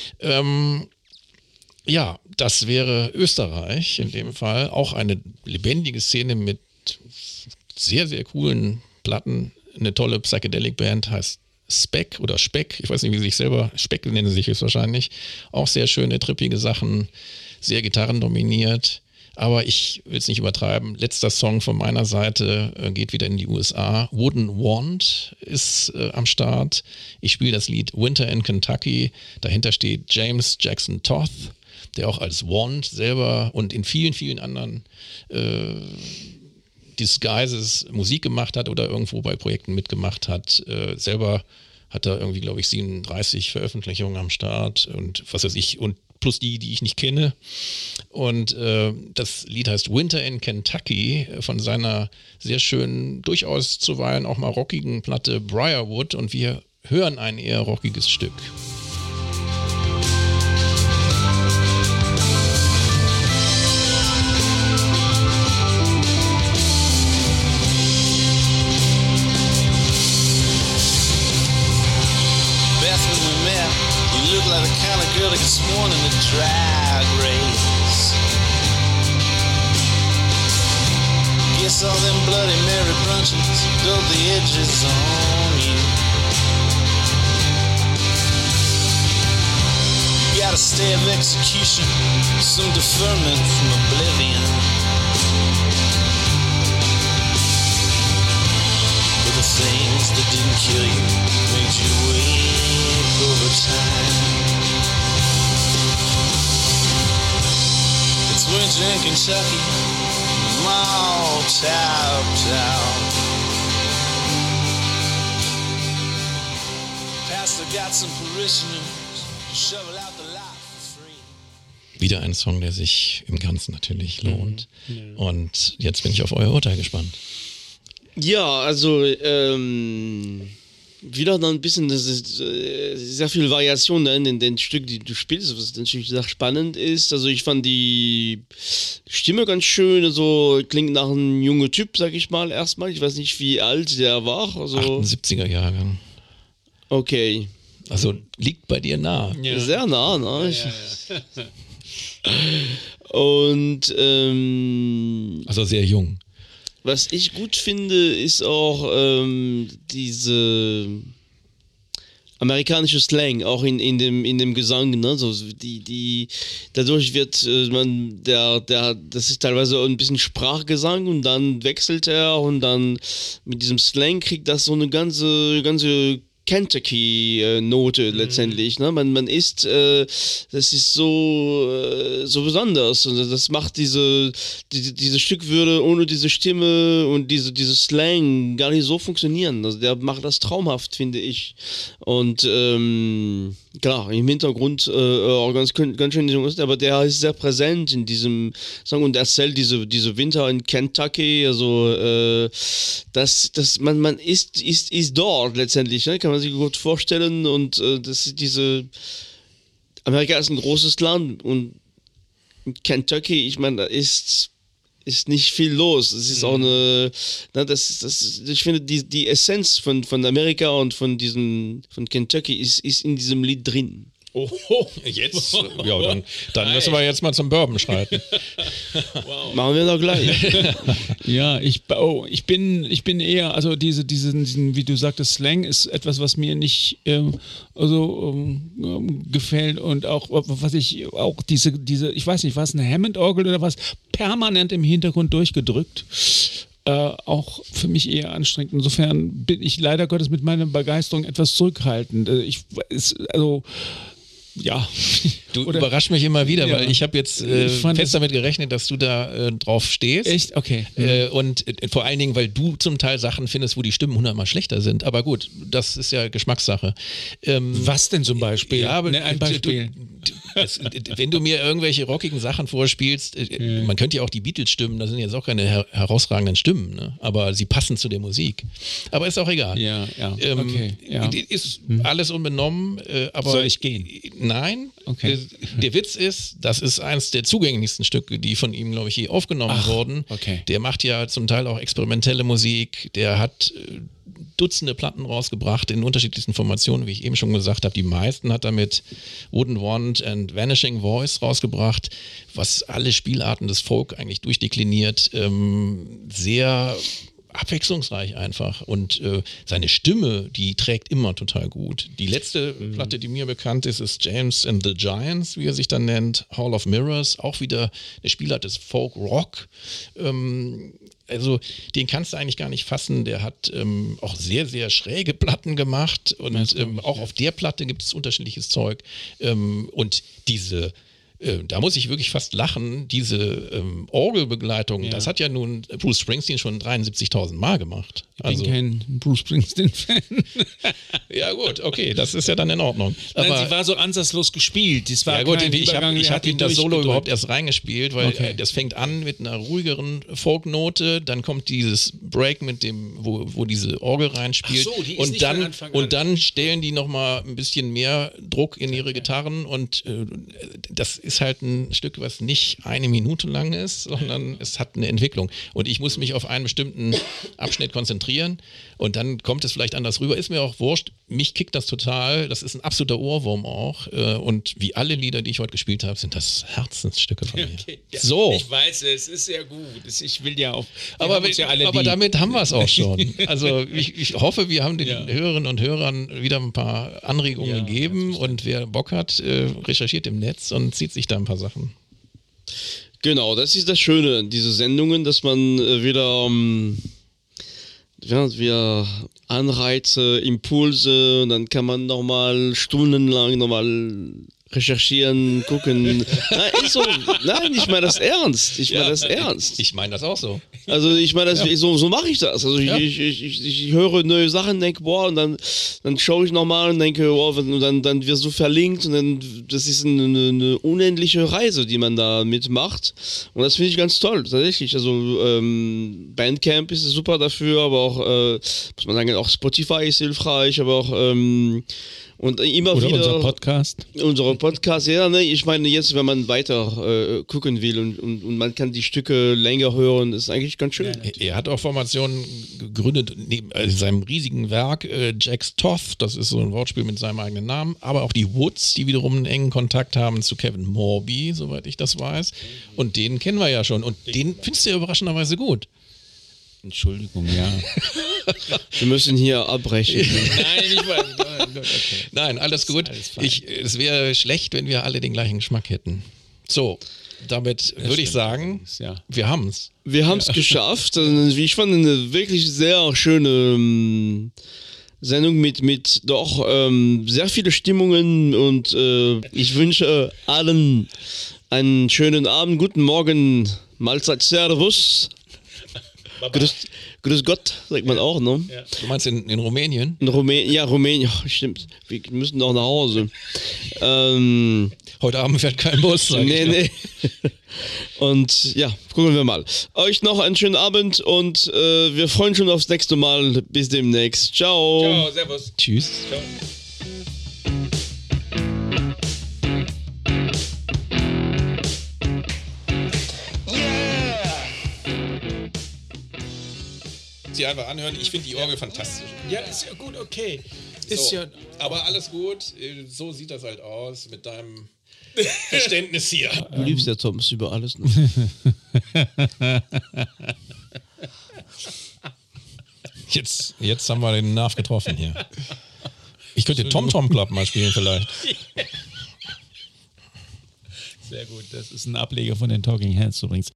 C: Ja, das wäre Österreich in dem Fall. Auch eine lebendige Szene mit sehr, sehr coolen Platten. Eine tolle Psychedelic-Band heißt Speck oder Speck, ich weiß nicht, wie sie sich selber, Speck nennen sie sich jetzt wahrscheinlich. Auch sehr schöne, trippige Sachen, sehr gitarrendominiert. Aber ich will es nicht übertreiben. Letzter Song von meiner Seite geht wieder in die USA. Wooden Wand ist am Start. Ich spiele das Lied Winter in Kentucky. Dahinter steht James Jackson Toth, der auch als Wand selber und in vielen, vielen anderen Disguises Musik gemacht hat oder irgendwo bei Projekten mitgemacht hat. Selber hat er irgendwie, glaube ich, 37 Veröffentlichungen am Start und was weiß ich, und plus die ich nicht kenne. Und das Lied heißt Winter in Kentucky von seiner sehr schönen, durchaus zuweilen auch mal rockigen Platte Briarwood und wir hören ein eher rockiges Stück.
F: Like the kind of girl that gets sworn in the drag race. guess all them Bloody Mary bunches dulled the edges on you. You got a stay of execution, some deferment from oblivion. But the things that didn't kill you made you weak over time. It's winter in Kentucky, small town. Pastor got some parishioners, shovel out the lot for free.
C: Wieder ein Song, der sich im Ganzen natürlich lohnt. Und jetzt bin ich auf euer Urteil gespannt.
B: Ja, also wieder dann ein bisschen, das ist sehr viel Variation in den Stück, die du spielst, was natürlich sehr spannend ist. Also ich fand die Stimme ganz schön, also klingt nach einem jungen Typ, sag ich mal, erstmal. Ich weiß nicht, wie alt der war. Also
C: 78er Jahrgang.
B: Okay.
C: Also liegt bei dir nah.
B: Ja. Sehr nah, ne? Ja. Und
C: also sehr jung.
B: was ich gut finde, ist auch diese amerikanische Slang, auch in dem Gesang, ne? So, dadurch wird das ist teilweise ein bisschen Sprachgesang und dann wechselt er und dann mit diesem Slang kriegt das so eine ganze Kentucky-Note letztendlich, ne? Man ist, das ist so besonders und das macht diese Stück würde ohne diese Stimme und diese Slang gar nicht so funktionieren. Also der macht das traumhaft, finde ich. Und klar, im Hintergrund auch ganz schön, aber der ist sehr präsent in diesem Song und erzählt diese Winter in Kentucky, also man ist dort letztendlich, ne? Kann man sich gut vorstellen und das ist Amerika ist ein großes Land und in Kentucky, ich meine, da ist nicht viel los. Es ist auch ich finde die Essenz von Amerika und von Kentucky ist in diesem Lied drin.
C: Oh, jetzt? Ja, dann müssen wir jetzt mal zum Bourbon schreiten.
B: Wow. Machen wir doch gleich.
D: Ja, ich bin eher, also diesen, wie du sagtest, Slang ist etwas, was mir nicht gefällt und auch, was ich auch diese, ich weiß nicht, was eine Hammond-Orgel oder was, permanent im Hintergrund durchgedrückt. Auch für mich eher anstrengend. Insofern bin ich leider Gottes mit meiner Begeisterung etwas zurückhaltend. Ja.
C: Du überraschst mich immer wieder, weil ich habe jetzt fest damit gerechnet, dass du da drauf stehst.
D: Echt? Okay.
C: Und vor allen Dingen, weil du zum Teil Sachen findest, wo die Stimmen 100-mal schlechter sind. Aber gut, das ist ja Geschmackssache.
D: Was denn zum Beispiel?
C: Ja, aber
D: ein Beispiel.
C: Wenn du mir irgendwelche rockigen Sachen vorspielst, man könnte ja auch die Beatles stimmen, das sind jetzt auch keine herausragenden Stimmen, ne? Aber sie passen zu der Musik. Aber ist auch egal.
D: Ja, okay. Ja.
C: Ist alles unbenommen, aber...
D: Soll ich gehen?
C: Nein.
D: Okay.
C: Der Witz ist, das ist eins der zugänglichsten Stücke, die von ihm, glaube ich, je aufgenommen wurden.
D: Okay.
C: Der macht ja zum Teil auch experimentelle Musik, der hat Dutzende Platten rausgebracht in unterschiedlichsten Formationen, wie ich eben schon gesagt habe. Die meisten hat er mit Wouldn't Want and Vanishing Voice rausgebracht, was alle Spielarten des Folk eigentlich durchdekliniert. Sehr abwechslungsreich einfach und seine Stimme, die trägt immer total gut. Die letzte Platte, die mir bekannt ist James and the Giants, wie er sich dann nennt, Hall of Mirrors, auch wieder eine Spielart des Folk Rock. Also den kannst du eigentlich gar nicht fassen. Der hat auch sehr, sehr schräge Platten gemacht und auch auf der Platte gibt es unterschiedliches Zeug. Und da muss ich wirklich fast lachen, diese Orgelbegleitung, das hat ja nun Bruce Springsteen schon 73.000 Mal gemacht.
D: Ich bin kein Bruce Springsteen-Fan.
C: Ja gut, okay, das ist ja dann in Ordnung.
D: Aber nein, sie war so ansatzlos gespielt. Das war
C: ja gut,
D: kein
C: ich habe ihn das Solo überhaupt erst reingespielt, weil das fängt an mit einer ruhigeren Folknote, dann kommt dieses Break mit dem, wo diese Orgel reinspielt.
D: Ach so, die ist
C: und dann stellen die nochmal ein bisschen mehr Druck in ihre Gitarren und das ist halt ein Stück, was nicht 1 Minute lang ist, sondern es hat eine Entwicklung. Und ich muss mich auf einen bestimmten Abschnitt konzentrieren und dann kommt es vielleicht anders rüber. Ist mir auch wurscht. Mich kickt das total. Das ist ein absoluter Ohrwurm auch. Und wie alle Lieder, die ich heute gespielt habe, sind das Herzensstücke von mir.
D: Okay, ja.
C: So.
D: Ich weiß, es ist sehr gut. Ich will ja auch.
C: Aber damit haben wir es auch schon. Also ich hoffe, wir haben den Hörerinnen und Hörern wieder ein paar Anregungen gegeben und wer Bock hat, recherchiert im Netz und zieht sich da ein paar Sachen.
B: Genau, das ist das Schöne an diese Sendungen, dass man wieder Anreize, Impulse, und dann kann man nochmal stundenlang nochmal recherchieren, gucken. Nein, ich meine das ernst. Ich
C: meine das auch so.
B: Also ich meine, so mache ich das. Also ich höre neue Sachen, denke, boah, und dann schaue ich nochmal und denke, wow, und dann wirst du verlinkt und dann, das ist eine unendliche Reise, die man da mitmacht. Und das finde ich ganz toll, tatsächlich. Also Bandcamp ist super dafür, aber auch, muss man sagen, auch Spotify ist hilfreich, aber auch und immer
D: oder
B: wieder
D: Unsere Podcast,
B: ja, ne, ich meine jetzt, wenn man weiter gucken will und man kann die Stücke länger hören, ist eigentlich ganz schön.
C: Ja, er hat auch Formationen gegründet, neben seinem riesigen Werk, Jax Toth, das ist so ein Wortspiel mit seinem eigenen Namen, aber auch die Woods, die wiederum einen engen Kontakt haben zu Kevin Morby, soweit ich das weiß, und den kennen wir ja schon und den findest du ja überraschenderweise gut.
D: Entschuldigung, ja.
B: Wir müssen hier abbrechen.
D: Nein, ich weiß. Okay.
C: Nein, alles gut. Es wäre schlecht, wenn wir alle den gleichen Geschmack hätten. So, damit würde ich sagen, wir haben es.
B: Wir haben es geschafft. Wie ich fand, eine wirklich sehr schöne Sendung mit doch sehr viele Stimmungen und ich wünsche allen einen schönen Abend, guten Morgen, Mahlzeit, Servus. Grüß Gott, sagt man auch, ne?
C: Ja. Du meinst in Rumänien?
B: In Rumänien, Rumänien, stimmt. Wir müssen doch nach Hause.
C: Heute Abend fährt kein Bus.
B: Nee. Und ja, gucken wir mal. Euch noch einen schönen Abend und wir freuen uns schon aufs nächste Mal. Bis demnächst. Ciao.
D: Ciao, servus.
C: Tschüss.
D: Ciao.
C: Die einfach anhören. Ich finde die Orgel fantastisch.
D: Ja, ist ja gut, okay.
C: Aber alles gut. So sieht das halt aus mit deinem Verständnis hier.
B: Du liebst ja Thomas über alles. Ne?
C: Jetzt haben wir den Nerv getroffen hier. Ich könnte Tom Tom Club mal spielen vielleicht.
D: Sehr gut, das ist ein Ableger von den Talking Heads übrigens.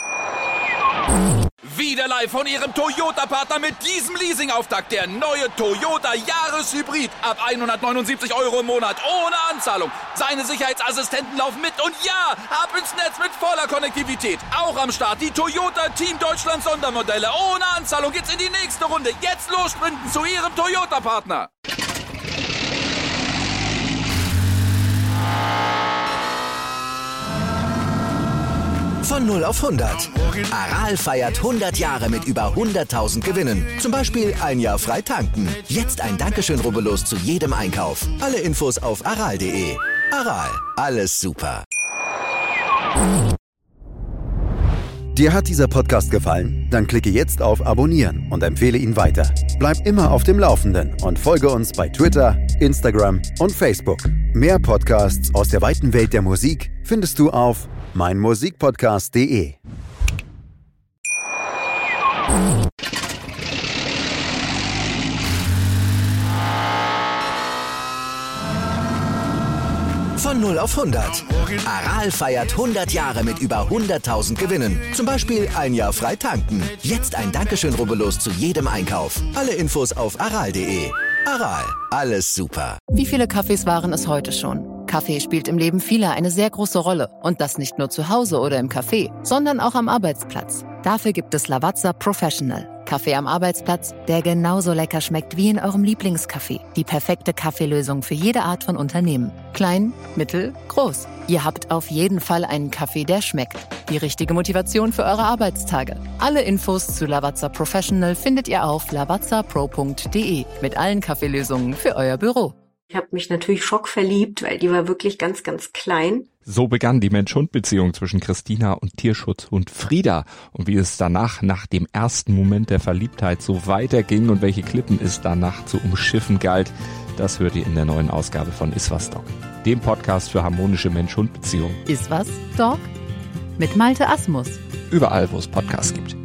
A: Wieder live von Ihrem Toyota-Partner mit diesem Leasing-Auftakt. Der neue Toyota Jahreshybrid. Ab 179 € im Monat. Ohne Anzahlung. Seine Sicherheitsassistenten laufen mit. Und ja, ab ins Netz mit voller Konnektivität. Auch am Start die Toyota Team Deutschland Sondermodelle. Ohne Anzahlung geht's in die nächste Runde. Jetzt los sprinten zu Ihrem Toyota-Partner.
G: Von 0 auf 100. Aral feiert 100 Jahre mit über 100.000 Gewinnen. Zum Beispiel ein Jahr frei tanken. Jetzt ein Dankeschön, rubbellos zu jedem Einkauf. Alle Infos auf aral.de. Aral, alles super.
H: Dir hat dieser Podcast gefallen? Dann klicke jetzt auf Abonnieren und empfehle ihn weiter. Bleib immer auf dem Laufenden und folge uns bei Twitter, Instagram und Facebook. Mehr Podcasts aus der weiten Welt der Musik findest du auf meinmusikpodcast.de.
G: Von 0 auf 100. Aral feiert 100 Jahre mit über 100.000 Gewinnen. Zum Beispiel ein Jahr frei tanken. Jetzt ein Dankeschön, rubbellos zu jedem Einkauf. Alle Infos auf aral.de. Aral, alles super.
I: Wie viele Kaffees waren es heute schon? Kaffee spielt im Leben vieler eine sehr große Rolle. Und das nicht nur zu Hause oder im Café, sondern auch am Arbeitsplatz. Dafür gibt es Lavazza Professional. Kaffee am Arbeitsplatz, der genauso lecker schmeckt wie in eurem Lieblingscafé. Die perfekte Kaffeelösung für jede Art von Unternehmen. Klein, mittel, groß. Ihr habt auf jeden Fall einen Kaffee, der schmeckt. Die richtige Motivation für eure Arbeitstage. Alle Infos zu Lavazza Professional findet ihr auf lavazzapro.de mit allen Kaffeelösungen für euer Büro.
J: Ich habe mich natürlich schockverliebt, weil die war wirklich ganz, ganz klein. So begann die Mensch-Hund-Beziehung zwischen Christina und Tierschutzhund Frieda. Und wie es danach, nach dem ersten Moment der Verliebtheit, so weiterging und welche Klippen es danach zu umschiffen galt, das hört ihr in der neuen Ausgabe von Iswas Dog, dem Podcast für harmonische Mensch-Hund-Beziehungen.
I: Iswas Dog? Mit Malte Asmus.
J: Überall, wo es Podcasts gibt.